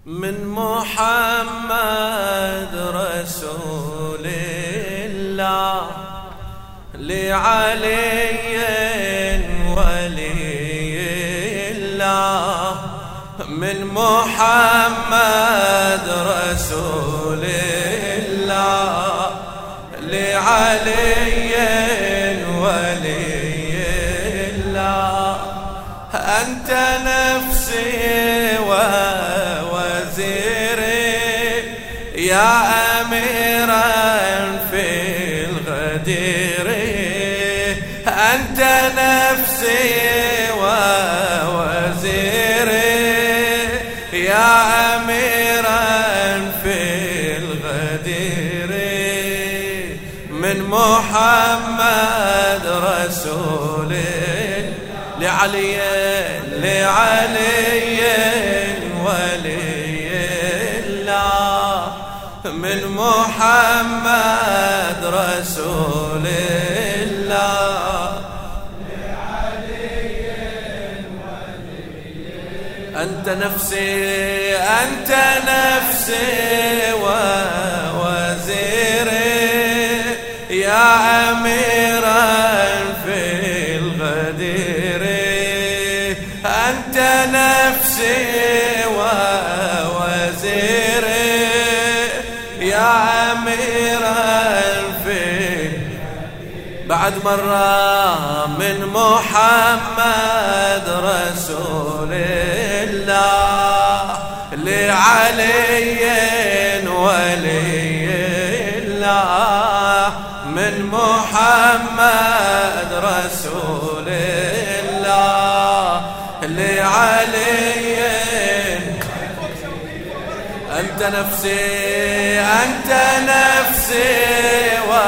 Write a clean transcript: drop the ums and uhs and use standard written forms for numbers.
من محمد رسول الله لعلي ولي الله. من محمد رسول الله لعلي ولي الله. أنت نفسي ووزيري يا أميرا في الغدير. أنت نفسي ووزيري يا أميرا في الغدير. من محمد رسول لعلي ولي الله. من محمد رسول الله لعلي ولي. أنت نفسي ووزيري يا أميرا في الغدير. أنت نفسي ووزيري يا أميرا في. بعد مرة من محمد رسول الله لعلي ولي الله. من محمد رسول الله لعلي. أنت نفسي